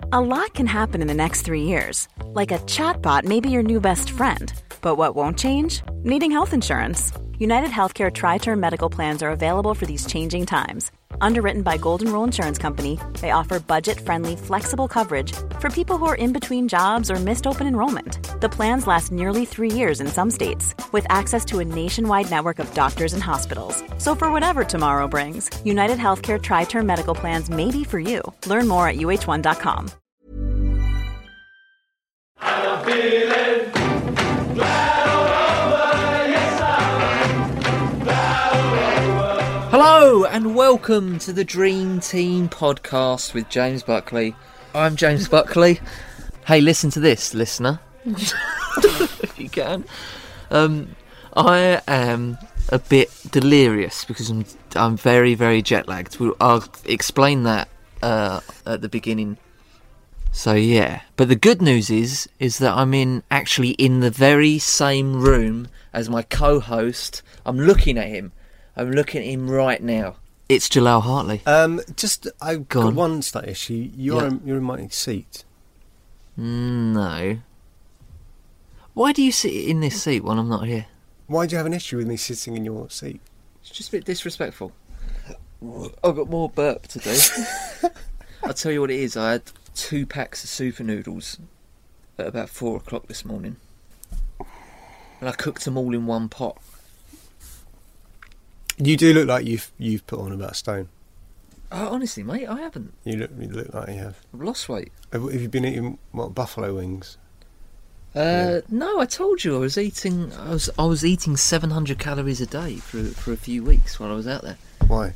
A lot can happen in the next 3 years. Like a chatbot may be your new best friend. But what won't change? Needing health insurance. United Healthcare Tri-Term Medical Plans are available for these changing times. Underwritten by Golden Rule Insurance Company, they offer budget-friendly, flexible coverage for people who are in between jobs or missed open enrollment. The plans last nearly 3 years in some states, with access to a nationwide network of doctors and hospitals. So for whatever tomorrow brings, United Healthcare Tri-Term Medical Plans may be for you. Learn more at uh1.com. I'm feeling glad all over, yes I'm glad all over. Hello and welcome to the Dream Team podcast with James Buckley. I'm James Buckley. Hey, listen to this, listener. If you can. I am a bit delirious because I'm very, very jet lagged. I'll explain that at the beginning. So yeah, but the good news is that I'm actually in the very same room as my co-host. I'm looking at him right now. It's Jalal Hartley. I've got one slight issue. You're in my seat. No. Why do you sit in this seat when I'm not here? Why do you have an issue with me sitting in your seat? It's just a bit disrespectful. I've got more burp to do. I'll tell you what it is. I had 2 packs of super noodles at about 4 o'clock this morning, and I cooked them all in one pot. You do look like you've put on about a stone. Honestly, mate, I haven't. You look like you have. I've lost weight. Have you been eating buffalo wings? No, I told you I was eating 700 calories a day for a few weeks while I was out there. Why?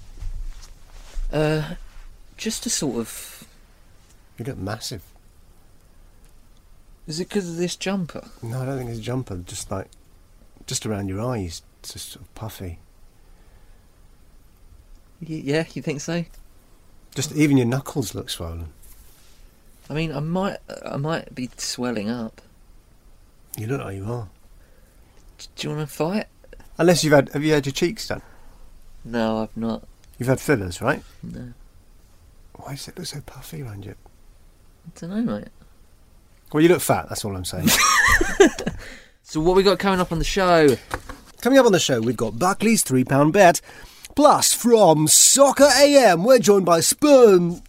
Just to sort of. You look massive. Is it because of this jumper? No, I don't think it's a jumper. Just around your eyes, it's just sort of puffy. Yeah, you think so? Just even your knuckles look swollen. I mean, I might be swelling up. You look like you are. Do you want to fight? Unless have you had your cheeks done? No, I've not. You've had fillers, right? No. Why does it look so puffy around you? I don't know, mate. Well, you look fat, that's all I'm saying. So what we got coming up on the show? Coming up on the show, we've got Buckley's £3 bet. Plus, from Soccer AM, we're joined by Sperm?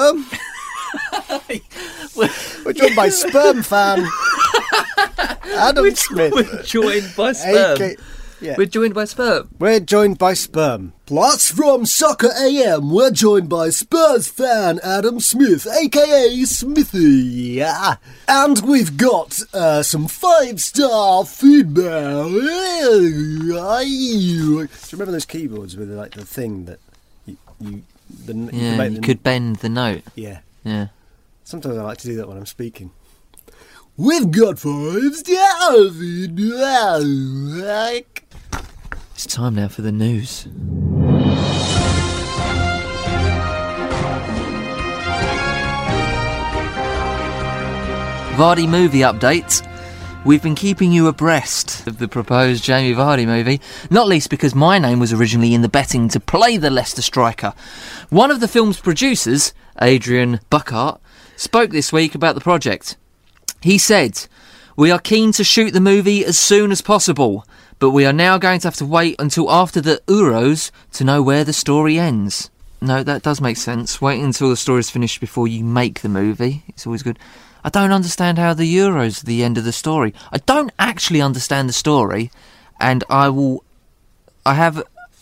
We're joined by Sperm fan Adam Smith. We're joined by Sperm. We're joined by Sperm. We're joined by Sperm. Plus, from Soccer AM, we're joined by Spurs fan Adam Smith, a.k.a. Smithy. Yeah. And we've got some 5-star feedback. Do you remember those keyboards with the thing that you could bend the note. Yeah. Yeah. Sometimes I like to do that when I'm speaking. We've got 5-star feedback. It's time now for the news. Vardy movie updates. We've been keeping you abreast of the proposed Jamie Vardy movie, not least because my name was originally in the betting to play the Leicester striker. One of the film's producers, Adrian Buckhart, spoke this week about the project. He said, "We are keen to shoot the movie as soon as possible, but we are now going to have to wait until after the Euros to know where the story ends." No, that does make sense. Waiting until the story's finished before you make the movie. It's always good. I don't understand how the Euros are the end of the story. I don't actually understand the story, and I have,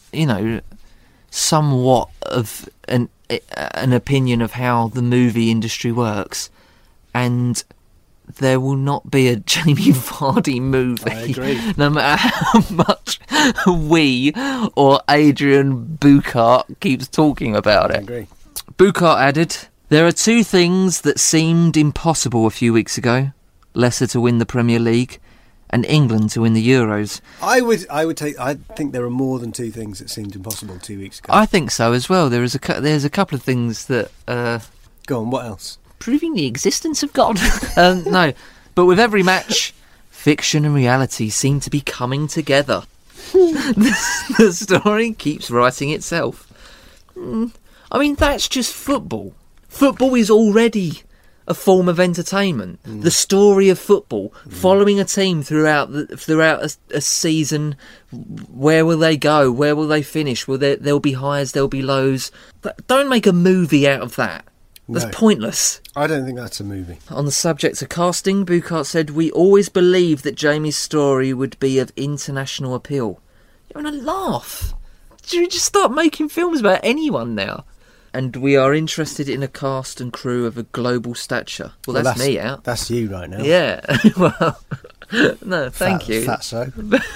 somewhat of an opinion of how the movie industry works, and there will not be a Jamie Vardy movie. I agree. No matter how much we or Adrian Buckhart keeps talking about it. I agree. Buckhart added, "There are 2 things that seemed impossible a few weeks ago. Leicester to win the Premier League and England to win the Euros." I think there are more than 2 things that seemed impossible 2 weeks ago. I think so as well. There's a couple of things that... Go on, what else? Proving the existence of God. No, but with every match, fiction and reality seem to be coming together. The story keeps writing itself. I mean, that's just football. Football is already a form of entertainment. The story of football, following a team throughout a season. Where will they go? Where will they finish? There'll be highs, there'll be lows. Don't make a movie out of that. That's No. pointless. I don't think that's a movie. On the subject of casting, Buchart said, "We always believed that Jamie's story would be of international appeal." You're having a laugh. Should we just start making films about anyone now? And we are interested in a cast and crew of a global stature. Well, that's me out. That's you right now. Yeah. Well, no, thank you. Fatso.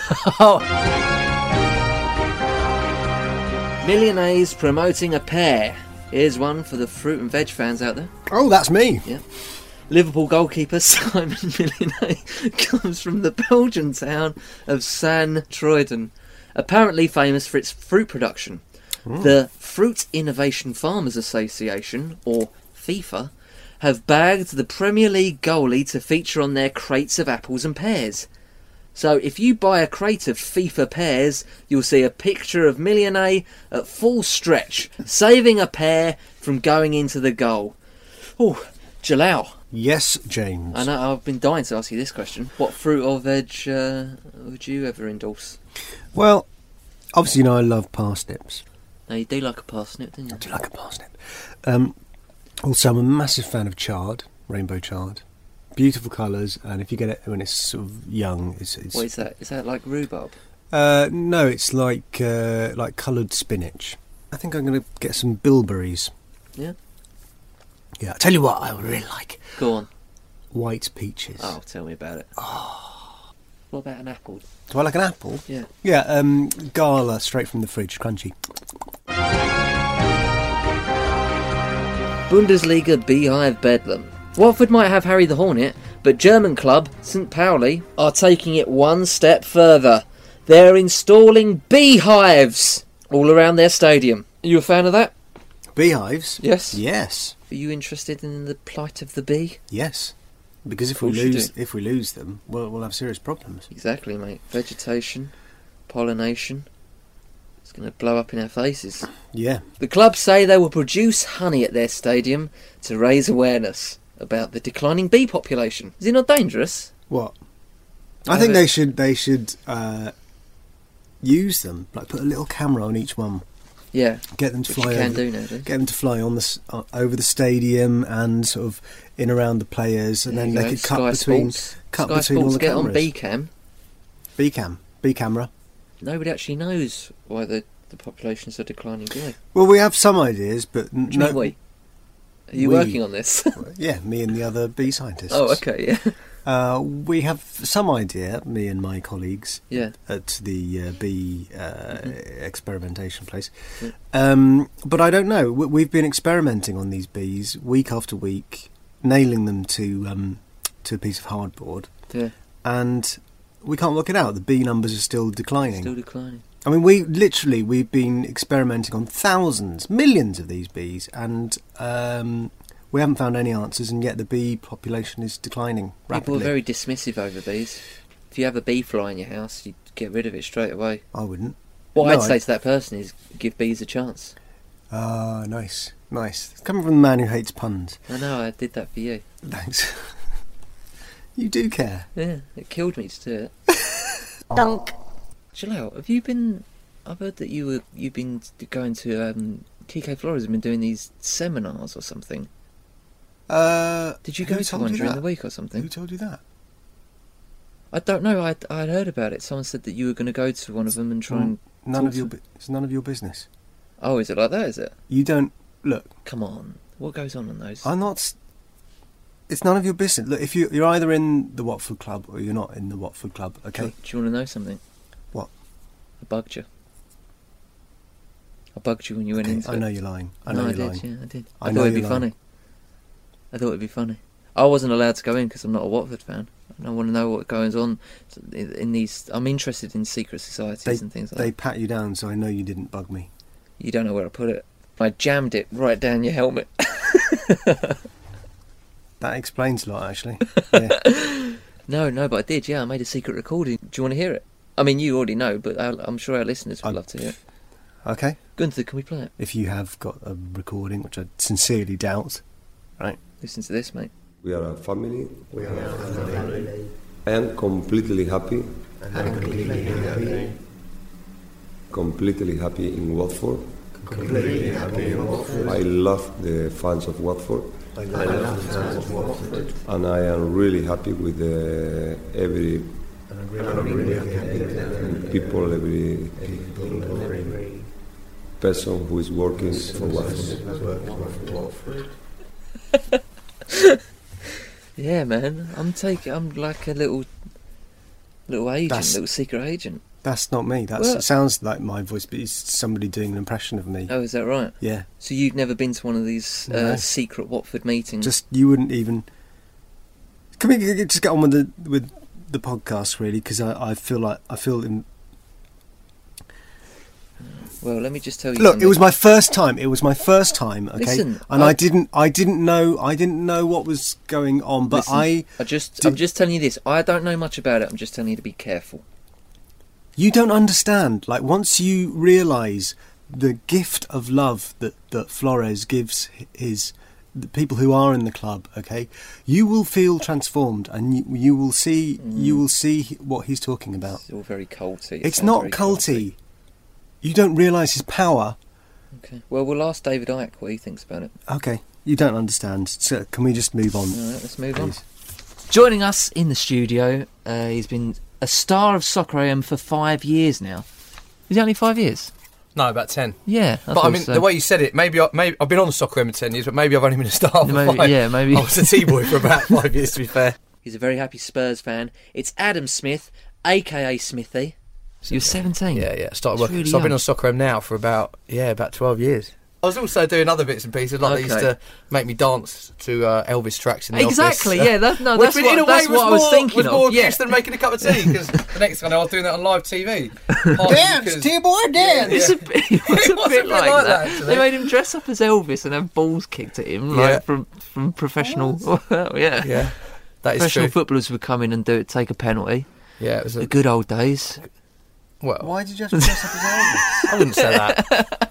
Millionaires promoting a pair. Here's one for the fruit and veg fans out there. Oh, that's me. Yeah. Liverpool goalkeeper Simon Millionaire comes from the Belgian town of San Troiden, apparently famous for its fruit production. The Fruit Innovation Farmers Association, or FIFA, have bagged the Premier League goalie to feature on their crates of apples and pears. So if you buy a crate of FIFA pears, you'll see a picture of Millionaire at full stretch, saving a pear from going into the goal. Oh, Jalal. Yes, James. I know, I've been dying to ask you this question. What fruit or veg would you ever endorse? Well, obviously, I love parsnips. Now, you do like a parsnip, don't you? I do like a parsnip. Also, I'm a massive fan of chard, rainbow chard. Beautiful colours, and if you get it when it's sort of young, it's What is that? Is that like rhubarb? no, it's like coloured spinach. I think I'm going to get some bilberries. Yeah? Yeah, I tell you what, I would really like Go on. white peaches. Oh, tell me about it. What about an apple? Do I like an apple? Yeah. Yeah, Gala, straight from the fridge, crunchy. Bundesliga Beehive Bedlam. Watford might have Harry the Hornet, but German club St. Pauli are taking it one step further. They're installing beehives all around their stadium. Are you a fan of that? Beehives? Yes. Yes. Are you interested in the plight of the bee? Yes. Because if Of we course you lose them, we'll have serious problems. Exactly, mate. Vegetation, pollination. It's going to blow up in our faces. Yeah. The club say they will produce honey at their stadium to raise awareness about the declining bee population. Is it not dangerous? What? I think they should use them. Like put a little camera on each one. Yeah. Get them to Which fly you can over. do nowadays. Get them to fly on over the stadium and sort of in around the players, and There then you they go. could Sky cut between Sports. cut Sky between all Sports the get cameras. on Bcam. B camera. Nobody actually knows why the populations are declining, do they? Well, we have some ideas, but What do you mean we? Are you We. working on this? Yeah, me and the other bee scientists. Oh, okay, yeah. We have some idea, me and my colleagues, Yeah. at the bee experimentation place. Yeah. But I don't know. We've been experimenting on these bees week after week, nailing them to a piece of hardboard, Yeah. and we can't work it out. The bee numbers are still declining. Still declining. I mean, we've been experimenting on thousands, millions of these bees, and we haven't found any answers, and yet the bee population is declining rapidly. People are very dismissive over bees. If you have a bee fly in your house, you get rid of it straight away. I wouldn't. What No, I'd say to that person is give bees a chance. Ah, nice. It's coming from the man who hates puns. I know, I did that for you. Thanks. You do care. Yeah, it killed me to do it. Dunk. Jalal, have you been... I've heard that you've been going to... TK Flores have been doing these seminars or something. Did you go Who to told one you during that? the week or something? Who told you that? I don't know, I'd heard about it. Someone said that you were going to go to one of them and try and... It's none of your business. Oh, is it like that, is it? You don't... Look, Come on. What goes on those? I'm not... It's none of your business. Look, if you're either in the Watford Club or you're not in the Watford Club, okay? Do you want to know something? What? I bugged you. I bugged you when you went Okay, into I it. know you're lying. I No, know I you're did, lying. yeah, I did. I I know thought it'd be you're lying. funny. I thought it'd be funny. I wasn't allowed to go in because I'm not a Watford fan. I want to know what goes on in these... I'm interested in secret societies and things like They that. pat you down, so I know you didn't bug me. You don't know where I put it. I jammed it right down your helmet. That explains a lot, actually. Yeah. No, but I did, yeah. I made a secret recording. Do you want to hear it? I mean, you already know, but I'm sure our listeners would love to hear it. Okay. Gunther, can we play it? If you have got a recording, which I sincerely doubt, right? Listen to this, mate. We are a family. I am completely happy. Completely happy in Watford. I love the fans of Watford. And I am really happy with every people, every person who is working for Watford. Yeah, man. I'm like a little agent, little secret agent. That's not me. It sounds like my voice, but it's somebody doing an impression of me. Oh, is that right? Yeah. So you've never been to one of these No. secret Watford meetings? Just you wouldn't even. Can we just get on with the podcast, really? Because I feel in. Well, let me just tell you. Look, something. it was my first time. Okay, Listen, and I didn't know what was going on. But Listen, I'm just telling you this. I don't know much about it. I'm just telling you to be careful. You don't understand. Like, once you realise the gift of love that Flores gives the people who are in the club, okay, you will feel transformed, and you will see what he's talking about. It's all very culty. It's not culty. You don't realise his power. Okay. Well, we'll ask David Icke what he thinks about it. Okay. You don't understand. So can we just move on? All right, let's move please? on. Joining us in the studio, he's been a star of Soccer AM for 5 years now. Is it only 5 years? No, about 10. Yeah. But I mean, the way you said it, maybe I've been on Soccer AM for 10 years, but maybe I've only been a star for 5. Yeah, maybe. I was a T-boy for about 5 years, to be fair. He's a very happy Spurs fan. It's Adam Smith, a.k.a. Smithy. You're 17. Yeah. Started That's working. really So I've been young. on Soccer AM now for about 12 years. I was also doing other bits and pieces, like they used to make me dance to Elvis tracks in the Exactly, office. yeah. That's Which what, in a way that's was what I was more, thinking was more of. Yeah. abuse than making a cup of tea, because the next time I was doing that on live TV. Dance, T-boy, dance! It's a bit like that. actually. They made him dress up as Elvis and have balls kicked at him, like from professional. Yeah. Yeah, that is Professional true. footballers would come in and take a penalty. Yeah, it was The good old days. well. Why did you have to dress up as Elvis? I wouldn't say that.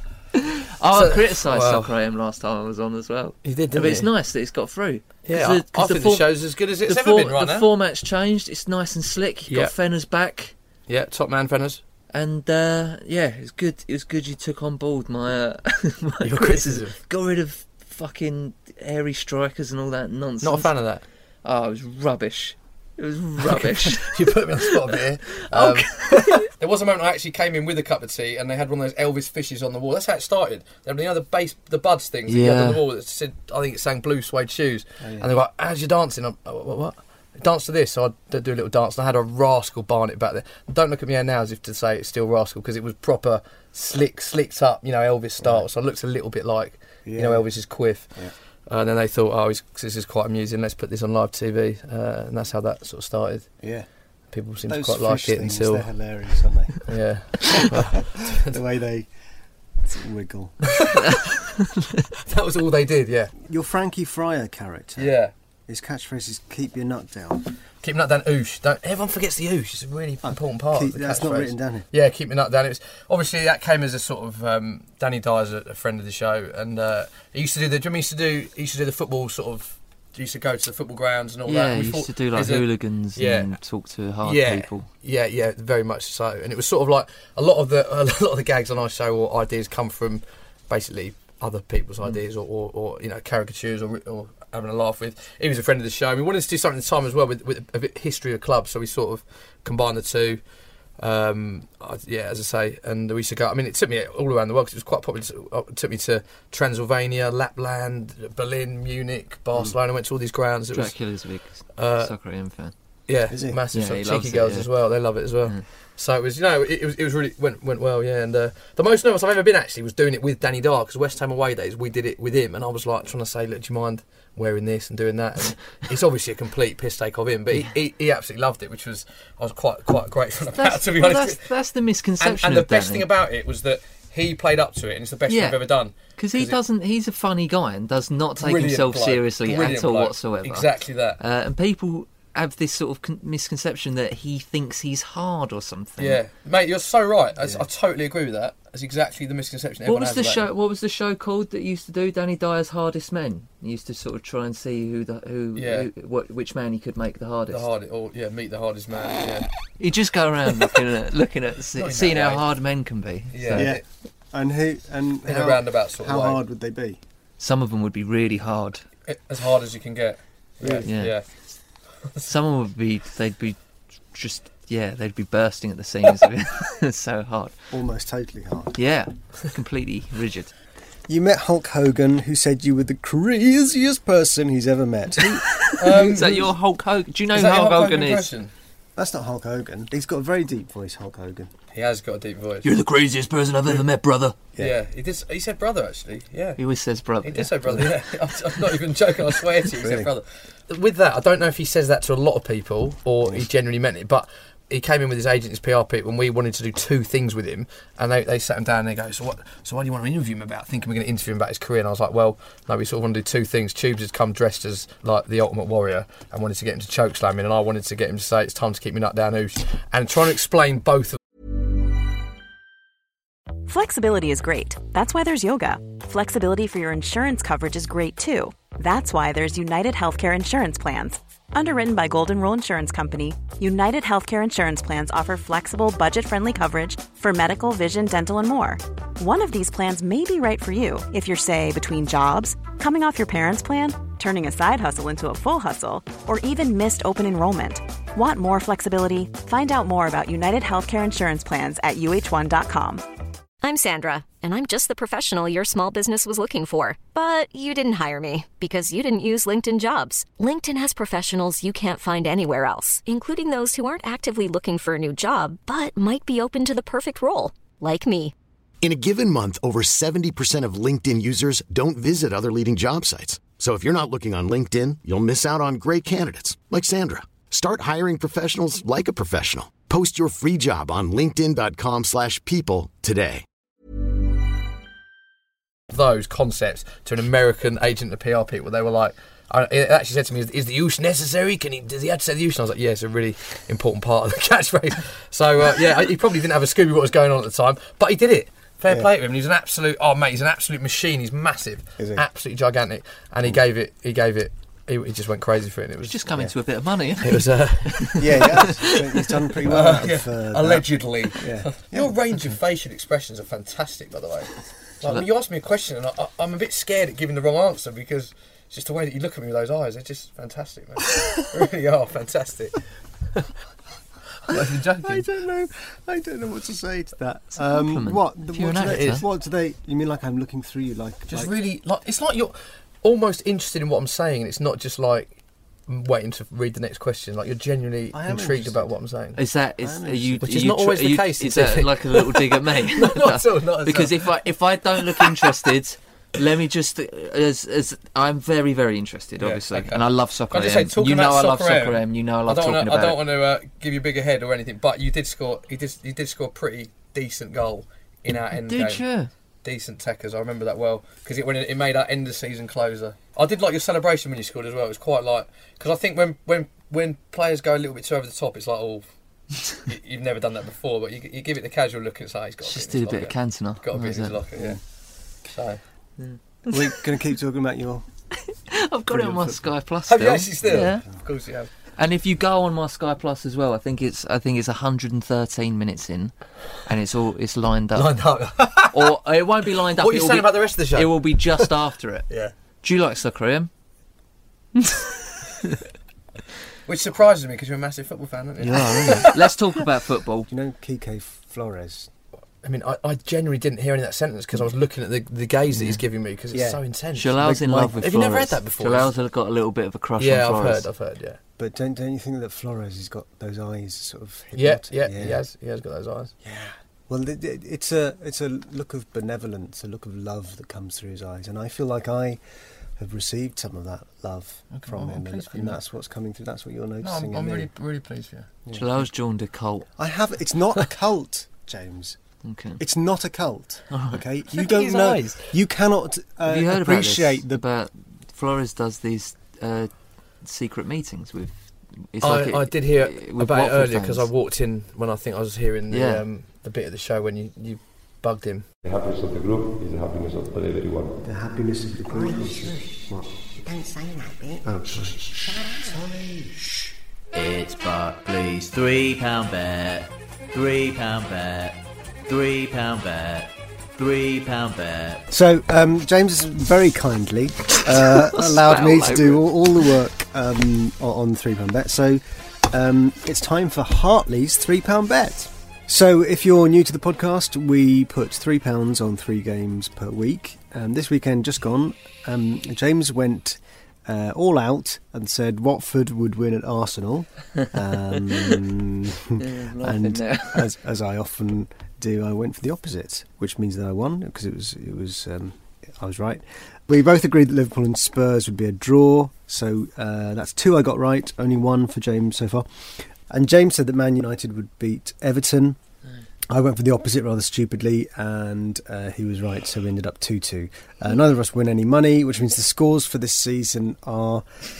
I criticised well- Soccer AM last time I was on as well. You did, didn't But it's you? nice that it's got through. Yeah, 'Cause I think the show's as good as it's ever been right the now. format's changed. It's nice and slick. You've got Fenner's back. Yeah, top man Fenners. And it's good. It was good you took on board my Your criticism. Got rid of fucking airy strikers and all that nonsense. Not a fan of that. Oh, it was rubbish. It was rubbish. You put me on the spot a bit here. There was a moment I actually came in with a cup of tea and they had one of those Elvis fishes on the wall. That's how it started. They had the buds things that you had on the wall that said, I think it sang Blue Suede Shoes. And they were like, how's your dancing? I'm, what? Dance to this. So I'd do a little dance and I had a Rascal Barnet back there. Don't look at me here now as if to say it's still Rascal, because it was proper slicked up, Elvis style. So it looks a little bit like, Elvis's quiff. Yeah. And then they thought, this is quite amusing, let's put this on live TV. And that's how that sort of started. Yeah. People seem Those to quite like fish it things, until... they're hilarious, aren't they? Yeah. The way they wiggle. That was all they did, yeah. Your Frankie Fryer character. Yeah. His catchphrase is "keep your nut down." Keep your nut down, oosh. Everyone forgets the oosh. It's a really important part of the That's catchphrase. not written down here. Yeah, keep your nut down. It was obviously that came as a sort of Danny Dyer's a friend of the show, and he used to do he used to do the football sort of. He used to go to the football grounds and all that. Yeah, And he used to do like hooligans and talk to hard people. Yeah, very much so. And it was sort of like a lot of the gags on our show or ideas come from basically other people's ideas or caricatures or having a laugh with. He was a friend of the show. We wanted to do something at the time as well with a bit history of clubs, so we sort of combined the two. As I say, and we used to go. I mean, it took me all around the world because it was quite popular. It took me to Transylvania, Lapland, Berlin, Munich, Barcelona. I went to all these grounds. Dracula's a big Soccer AM fan. Yeah, Is he? massive. Yeah, So he cheeky loves it, girls yeah. as well. They love it as well. Yeah. So it was, it was really went well, yeah. And the most nervous I've ever been actually was doing it with Danny Dyer, because West Ham away days we did it with him, and I was like trying to say, look, do you mind wearing this and doing that? And it's obviously a complete piss take of him, but he absolutely loved it, which I was quite grateful about, to be honest. That's the misconception. And the of best Danny. thing about it was that he played up to it, and it's the best thing I've ever done. Because he's a funny guy and does not take Brilliant himself bloke. seriously Brilliant at all bloke. whatsoever. Exactly that. And people have this sort of misconception that he thinks he's hard or something. Yeah, mate, you're so right. I totally agree with that. That's exactly the misconception everyone has about him. What was the show called that used to do Danny Dyer's Hardest Men? He used to sort of try and see which man he could make the hardest. Meet the hardest man. Yeah. He'd just go around looking at seeing how hard men can be. Yeah. So. In a roundabout sort of how way. hard would they be? Some of them would be really hard. As hard as you can get. Yeah. Some would be. They'd be bursting at the seams. It's so hard. Almost totally hard. Yeah, completely rigid. You met Hulk Hogan, who said you were the craziest person he's ever met. Is that your Hulk Hogan? Do you know who Hulk Hogan is? Impression? That's not Hulk Hogan. He's got a very deep voice, Hulk Hogan. He has got a deep voice. You're the craziest person I've ever met, brother. Yeah, he did. He said brother, actually. Yeah, he always says brother. He did say brother. Yeah, I'm not even joking. I swear to you, he said brother. With that, I don't know if he says that to a lot of people or he genuinely meant it, but he came in with his agent, his PR people, and we wanted to do 2 things with him. And they sat him down and they go, so what do you want to interview him about? Thinking we're going to interview him about his career. And I was like, well, no, we sort of want to do 2 things. Tubes has come dressed as like the Ultimate Warrior and wanted to get him to choke slamming, and I wanted to get him to say it's time to keep me nut down oosh. And trying to explain both of Flexibility is great. That's why there's yoga. Flexibility for your insurance coverage is great too. That's why there's United Healthcare Insurance Plans. Underwritten by Golden Rule Insurance Company, United Healthcare Insurance Plans offer flexible, budget-friendly coverage for medical, vision, dental, and more. One of these plans may be right for you if you're, say, between jobs, coming off your parents' plan, turning a side hustle into a full hustle, or even missed open enrollment. Want more flexibility? Find out more about United Healthcare Insurance Plans at uh1.com. I'm Sandra, and I'm just the professional your small business was looking for. But you didn't hire me because you didn't use LinkedIn Jobs. LinkedIn has professionals you can't find anywhere else, including those who aren't actively looking for a new job, but might be open to the perfect role, like me. In a given month, over 70% of LinkedIn users don't visit other leading job sites. So if you're not looking on LinkedIn, you'll miss out on great candidates like Sandra. Start hiring professionals like a professional. Post your free job on linkedin.com/people today. those concepts to an American agent of PR people. They were like, it actually said to me, is the oosh necessary? Does he have to say the oosh? And I was like, yeah, it's a really important part of the catchphrase. So, he probably didn't have a Scooby what was going on at the time, but he did it. Fair play to him. He's an absolute, he's an absolute machine. He's massive. Is he? Absolutely gigantic. And he gave it, he just went crazy for it. And it was just coming to a bit of money. It was, he's done pretty well. Allegedly. Your range of facial expressions are fantastic, by the way. Like, when you ask me a question, and I'm a bit scared at giving the wrong answer because it's just the way that you look at me with those eyes. They're just fantastic, man. They really are fantastic. I'm not even joking. I don't know what to say to that. What do they? You mean like I'm looking through you, really like it's like you're almost interested in what I'm saying, and it's not just like waiting to read the next question. Like you're genuinely intrigued about what I'm saying. Which is not always the case. Is that like a little dig at me? No, not at all. Because if I don't look interested. Let me just, as I'm very, very interested, obviously, and I love Soccer AM. You know I love Soccer AM. You know I love talking about it. I don't want to give you a bigger head or anything, but you did score. You did score a pretty decent goal in our end game. Did you? Decent techers. I remember that well because it made our end of season closer. I did like your celebration when you scored as well. It was quite like because I think when players go a little bit too over the top, it's like you've never done that before, but you give it the casual look and say he's got. Just did a bit of Cantona. Got a bit in his locker, yeah. So. We're going to keep talking about your... I've got it on my Sky Plus still. Have you actually still? Yeah. Of course you have. And if you go on my Sky Plus as well, I think it's 113 minutes in, and it's lined up. Or it won't be lined up. What are you saying about the rest of the show? It will be just after it. Yeah. Do you like Soccer AM? Which surprises me because you're a massive football fan, aren't you? Yeah, really. Let's talk about football. Do you know Kike Flores? I mean, I genuinely didn't hear any of that sentence because I was looking at the gaze that he's giving me because it's so intense. Jolal's in love with Flores. Have you never read that before? Jolal's got a little bit of a crush on Flores. I've heard, yeah. But don't you think that Flores has got those eyes sort of hypnotic? Yeah, he has got those eyes. Yeah. Well, it's a look of benevolence, a look of love that comes through his eyes, and I feel like I have received some of that love from him, and that's what's coming through. That's what you're noticing. No, I'm really, really pleased for you. Jolal's joined a cult. It's not a cult, James. Okay. It's not a cult. Okay, you Look don't at his know. eyes. You cannot Have you heard appreciate about Flores does these secret meetings with It's like I did hear with about it Watford earlier because I fans. walked in when I think I was hearing the bit of the show when you bugged him. The happiness of the group is the happiness of everyone. The happiness of the group. What? Don't say that bit. Oh, sorry. It's Buckley's £3 bet. £3 bet. £3 bet. £3 bet. So, James very kindly allowed me to do all the work on £3 bet. So, it's time for Hartley's £3 bet. So, if you're new to the podcast, we put £3 on 3 games per week. This weekend just gone, James went all out and said Watford would win at Arsenal. And as I often do, I went for the opposite, which means that I won because it was I was right. We both agreed that Liverpool and Spurs would be a draw, so that's 2 I got right, only 1 for James so far. And James said that Man United would beat Everton. I went for the opposite rather stupidly, and he was right, so we ended up 2-2. Neither of us win any money, which means the scores for this season are...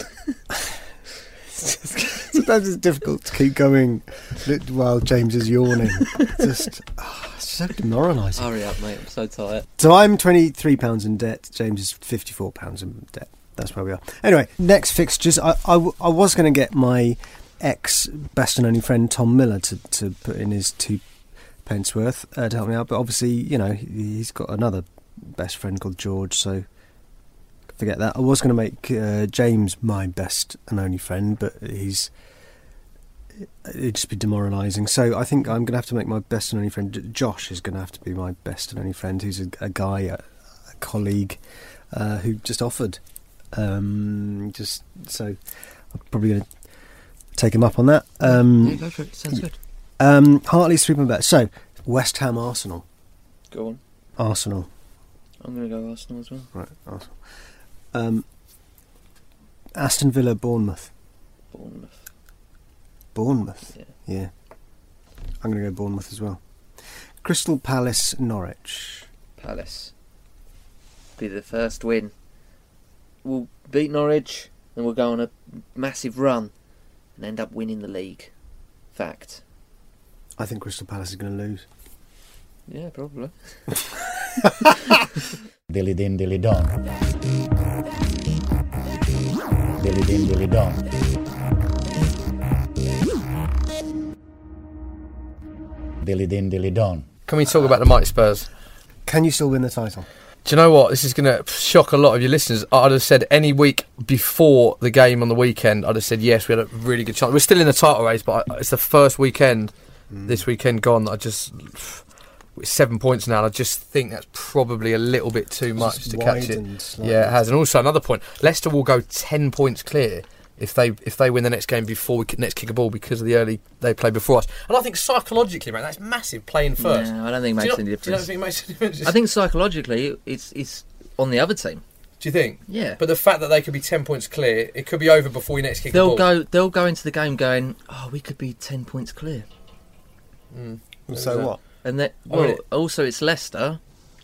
Sometimes it's difficult to keep going while James is yawning. It's so demoralising. Hurry up, mate, I'm so tired. So I'm £23 in debt, James is £54 in debt. That's where we are. Anyway, next fixtures. I was going to get my ex-best and only friend Tom Miller to put in his 2 pence worth to help me out, but obviously, you know, he's got another best friend called George, so forget that. I was going to make James my best and only friend, but it'd just be demoralising. So I think I'm going to have to make my best and only friend. Josh is going to have to be my best and only friend, who's a guy, a colleague, who just offered. So I'm probably going to take him up on that. Yeah, go for it. Sounds good. Hartley's £3 bet. So, West Ham Arsenal. Go on. Arsenal. I'm going to go Arsenal as well. Right, Arsenal. Aston Villa Bournemouth. Bournemouth? Yeah. I'm going to go Bournemouth as well. Crystal Palace Norwich. Palace. Be the first win. We'll beat Norwich and we'll go on a massive run and end up winning the league. Fact. I think Crystal Palace is going to lose. Yeah, probably. Dilly din dilly don. Dilly din dilly don. Dilly din dilly don. Can we talk about the mighty Spurs? Can you still win the title? Do you know what? This is going to shock a lot of your listeners. I'd have said any week before the game on the weekend, I'd have said yes, we had a really good chance. We're still in the title race, but it's the first weekend, this weekend gone, that with 7 points now, and I just think that's probably a little bit too much to catch it. Yeah, it has. And also another point, Leicester will go 10 points clear if they win the next game before we next kick a ball because of the early they play before us. And I think psychologically, man, that's massive playing first. No, I don't think it makes any difference. Do you not think it makes any difference? I think psychologically it's on the other team. Do you think? Yeah. But the fact that they could be 10 points clear, it could be over before we next kick a ball. They'll go into the game going, oh, we could be 10 points clear. So what? And that, also it's Leicester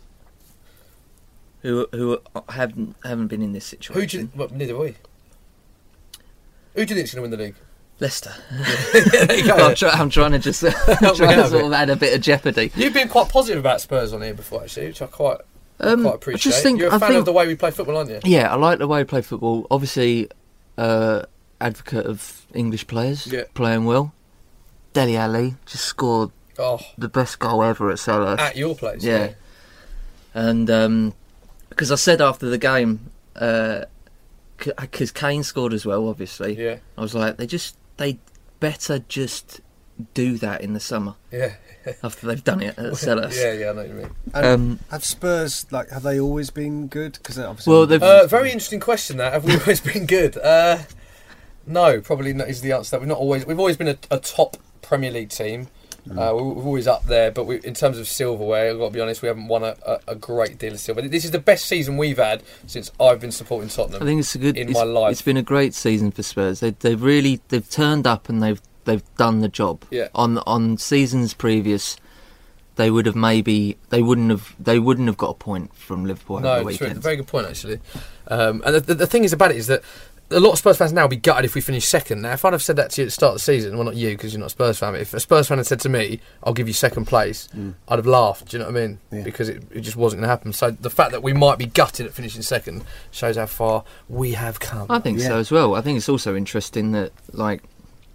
who haven't been in this situation. Neither are we. Who do you think's going to win the league? Leicester. There you go. I'm trying to just sort of add a bit of jeopardy. You've been quite positive about Spurs on here before, actually, which I quite appreciate. You're a fan of the way we play football, aren't you? Yeah, I like the way we play football. Obviously, advocate of English players playing well. Dele Alli just scored the best goal ever at Selhurst. At your place? Yeah. And because I said after the game, because Kane scored as well, obviously. Yeah. I was like, they better just do that in the summer. Yeah. After they've done it at Selhurst. Yeah, I know what you mean. Have Spurs, have they always been good? Because obviously, very interesting question. That have we always been good? No, probably not. Is the answer that we've always been a top Premier League team. We're always up there, but in terms of silverware, I've got to be honest, we haven't won a great deal of silver. This is the best season we've had since I've been supporting Tottenham. I think it's my life. It's been a great season for Spurs. They've turned up and they've done the job. Yeah. On seasons previous, they wouldn't have got a point from Liverpool over the weekend. True. Very good point, actually. And the thing is about it is that a lot of Spurs fans now will be gutted if we finish second. Now, if I'd have said that to you at the start of the season, well, not you because you're not a Spurs fan, but if a Spurs fan had said to me, I'll give you second place, I'd have laughed, do you know what I mean? Yeah. Because it just wasn't going to happen. So the fact that we might be gutted at finishing second shows how far we have come. I think so as well. I think it's also interesting that, like,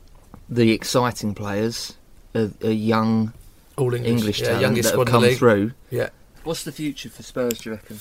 the exciting players are young All English talent youngest that have squad in the come league. through. Yeah. What's the future for Spurs, do you reckon?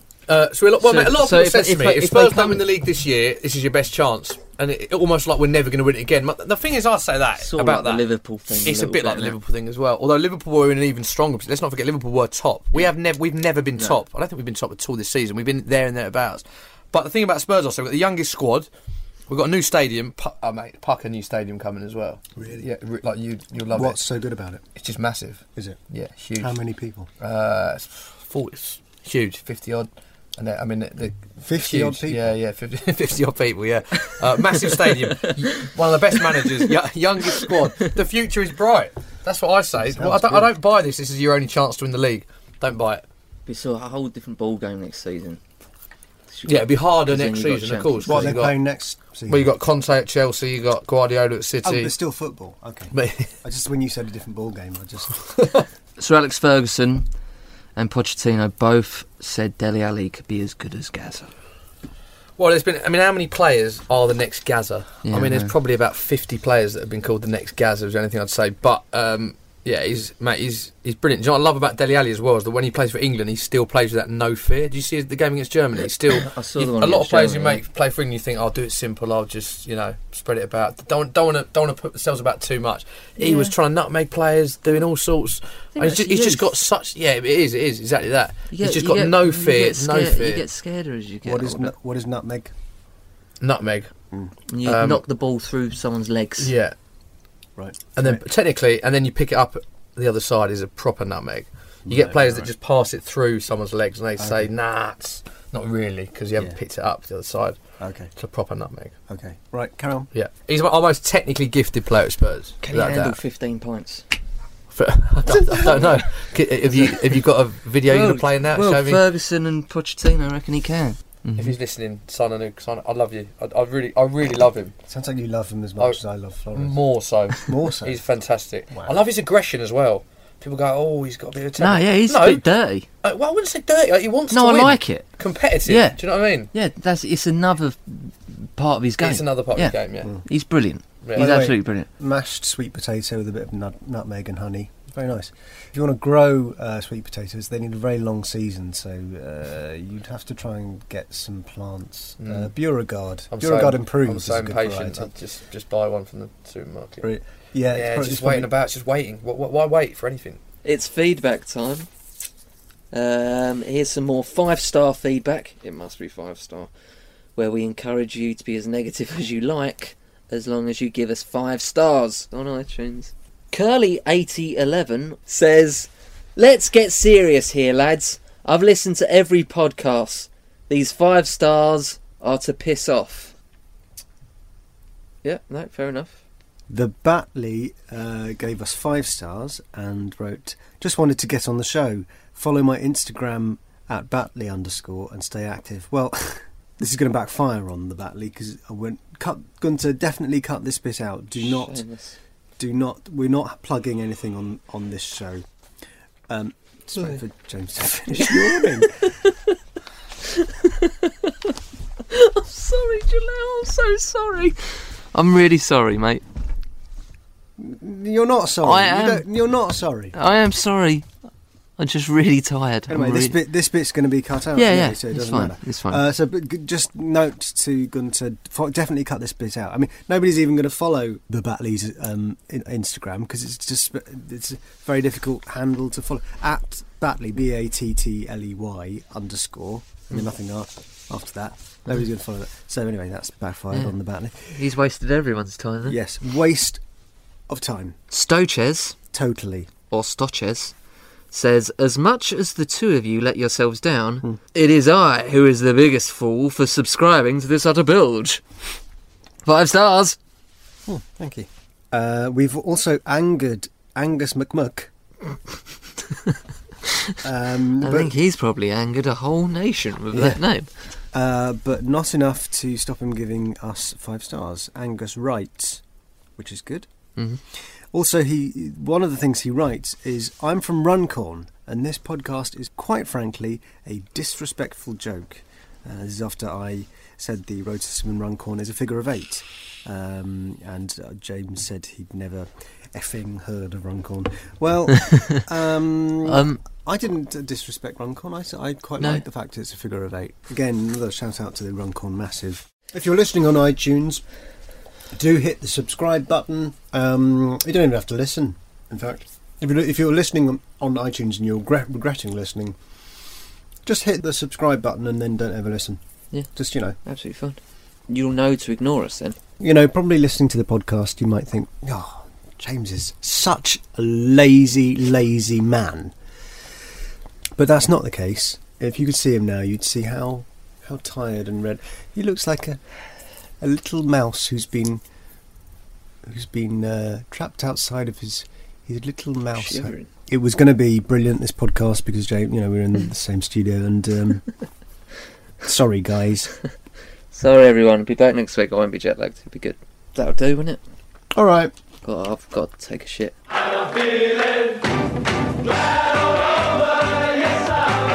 A lot of people said to me, if if Spurs they don't win the league this year, this is your best chance. And it almost like we're never going to win it again. But the thing is, I say that Sort of about like that. the Liverpool thing. It's a bit like the Liverpool thing as well. Although Liverpool were in an even stronger position. Let's not forget, Liverpool were top. We've never been top. I don't think we've been top at all this season. We've been there and thereabouts. But the thing about Spurs also, we've got the youngest squad. We've got a new stadium. Pucker new stadium coming as well. Really? Yeah, like you'll love it. What's so good about it? It's just massive. Is it? Yeah, huge. How many people? It's 40. It's huge, 50 odd. And the 50 odd people? Yeah, 50 odd people, yeah. Massive stadium. One of the best managers, youngest squad. The future is bright. That's what I say. Well, I don't buy this. This is your only chance to win the league. Don't buy it. We saw a whole different ball game next season. Yeah, it'd be harder Because then next you've got season, of course. What are they you've got- playing next season? Well, you got Conte at Chelsea, you got Guardiola at Oh, City. but still football. Okay. But- I just when you said a different ball game, I just Sir Alex Ferguson and Pochettino both said Dele Alli could be as good as Gaza. Well, there's been. I mean, how many players are the next Gaza? Yeah, I mean, there's no. probably about 50 players that have been called the next Gaza. Is anything I'd say? But yeah, he's brilliant. Do you know what I love about Dele Alli as well is that when he plays for England, he still plays with that no fear. Do you see the game against Germany? He's still. I saw the one a lot of against players Germany, who play for England, you think, I'll do it simple. I'll just spread it about. Don't want to put themselves about too much. He was trying to nutmeg players, doing all sorts. think He's that's just got youth. such. Yeah, it is exactly that. You He's get- just you got get- no you fear. get No scared- fear. You get scared as you get older. what is nutmeg? Nutmeg. And you um, knock the ball through someone's legs. Yeah. Right. And then technically, and then you pick it up. The other side is a proper nutmeg. You get players that just pass it through someone's legs, and they say, "Nah, it's not really," because you haven't picked it up the other side. Okay. It's a proper nutmeg. Okay. Right. Carry on. Yeah, he's our most technically gifted player at Spurs. Can he without handle doubt. 15 pints? I don't know. Have you got a video you're gonna play now? Well, Show me. Ferguson and Pochettino, I reckon he can. If he's listening, son, I love you. I really love him. Sounds like you love him as much as I love Flores. More so. More so. He's fantastic. Wow. I love his aggression as well. People go, "Oh, he's got a bit of temper." No, yeah, he's a bit dirty. Well, I wouldn't say dirty. Like, he wants to No, I win. like it. Competitive. Yeah. Do you know what I mean? Yeah, it's another part of his game. It's another part of his game, yeah. He's brilliant. Yeah. He's By the way, absolutely brilliant. Mashed sweet potato with a bit of nutmeg and honey. Very nice. If you want to grow sweet potatoes, they need a very long season, so you'd have to try and get some plants. Beauregard. Beauregard Improves. I'm so is a good impatient. variety. I'd just buy one from the supermarket. Right. Yeah, it's just waiting about. It's just waiting. Why wait for anything? It's feedback time. Here's some more 5-star feedback. It must be 5-star. Where we encourage you to be as negative as you like, as long as you give us 5 stars on iTunes. Curly8011 says, "Let's get serious here, lads. I've listened to every podcast. These 5 stars are to piss off." Yeah, no, fair enough. The Batley gave us 5 stars and wrote, "Just wanted to get on the show. Follow my Instagram at Batley_ and stay active." Well, this is going to backfire on the Batley because I went going to definitely cut this bit out. Do not. We're not plugging anything on this show. Just wait for James to finish yawning. I'm sorry, Jalal. I'm so sorry. I'm really sorry, mate. You're not sorry. I am. You're not sorry. I am sorry. I'm just really tired. Anyway, this bit's going to be cut out. Yeah, so it it's doesn't fine. matter. It's fine. Just note to Gunter, definitely cut this bit out. I mean, nobody's even going to follow the Batley's Instagram because it's a very difficult handle to follow. At Batley, BATTLEY _ I mean, nothing after that. Nobody's going to follow that. So anyway, that's backfired on the Batley. He's wasted everyone's time then. Yes, waste of time. Stoches, Totally. or Stoches, says, "As much as the two of you let yourselves down, it is I who is the biggest fool for subscribing to this utter bilge." 5 stars. Thank you. We've also angered Angus McMuck. I think he's probably angered a whole nation with that name. But not enough to stop him giving us 5 stars. Angus writes, which is good. Mm-hmm. Also, one of the things he writes is, I'm from Runcorn, and this podcast is quite frankly a disrespectful joke. This is after I said the road system in Runcorn is a figure of 8. And James said he'd never effing heard of Runcorn. Well, I didn't disrespect Runcorn. I quite like the fact it's a figure of 8. Again, another shout out to the Runcorn Massive. If you're listening on iTunes, do hit the subscribe button. You don't even have to listen, in fact. If you're listening on iTunes and you're regretting listening, just hit the subscribe button and then don't ever listen. Yeah. Just, Absolutely fine. You'll know to ignore us then. Probably listening to the podcast, you might think, oh, James is such a lazy man. But that's not the case. If you could see him now, you'd see how tired and red. He looks like a little mouse who's been trapped outside of his little mouse. Shivering. It was going to be brilliant, this podcast, because James, we're in the same studio, and sorry guys. Sorry everyone, I'll be back next week. I won't be jet lagged. It'll be good. That'll do, won't it? All right. I've got to take a shit. I'm feeling glad all over, yes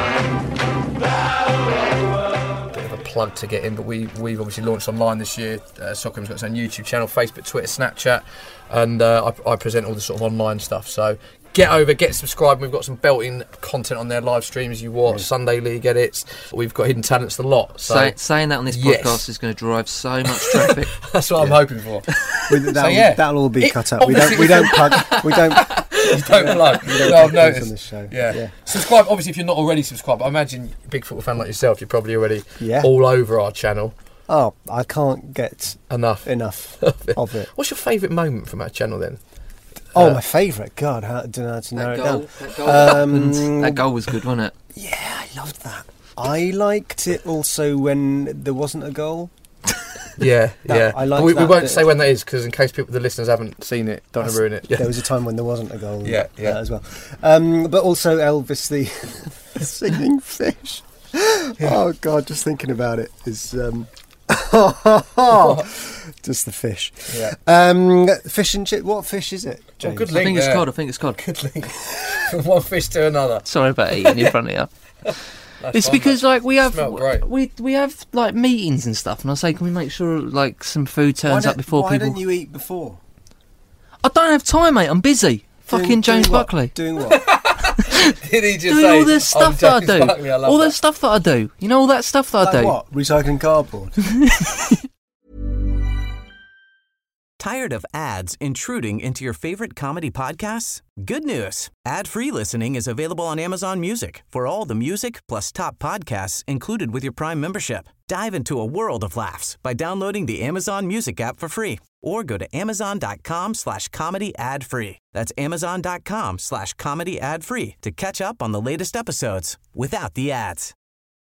I'm Bit of a plug to get in, but we've obviously launched online this year. Soccerham's got its own YouTube channel, Facebook, Twitter, Snapchat, and I present all the sort of online stuff. So get over, get subscribed. We've got some belting content on there, live streams you watch, Sunday League edits. We've got Hidden Talents, the lot. So saying that on this podcast is going to drive so much traffic. That's what I'm hoping for. That'll all be cut up. We don't plug. We don't. You don't plug. No, I've noticed. On this show. Yeah. Subscribe. Obviously, if you're not already subscribed, I imagine a big football fan like yourself, you're probably already all over our channel. Oh, I can't get enough of it. What's your favourite moment from our channel then? My favourite? God, I don't know how to narrow it down. That goal was good, wasn't it? Yeah, I loved that. I liked it also when there wasn't a goal. Yeah. I liked we that won't bit. say when that is, because in case the listeners haven't seen it, don't ruin it. Yeah. There was a time when there wasn't a goal. Yeah. As well. But also Elvis the singing fish. Yeah. Oh God, just thinking about it is just the fish. Yeah. Fish and chip. What fish is it, James? Good link. I think it's cod. Good link. From one fish to another. Sorry about eating in front of you. It's because we have meetings and stuff, and I say, can we make sure some food turns up before people? Why don't you eat before? I don't have time, mate. I'm busy. Fucking James Buckley. Doing what? Did he just doing say all the stuff that I do? Buckley, I love all that. the stuff that I do. You know all that stuff that I do. What? Recycling cardboard. Tired of ads intruding into your favorite comedy podcasts? Good news. Ad-free listening is available on Amazon Music for all the music plus top podcasts included with your Prime membership. Dive into a world of laughs by downloading the Amazon Music app for free or go to amazon.com/comedy ad-free. That's amazon.com/comedy ad-free to catch up on the latest episodes without the ads.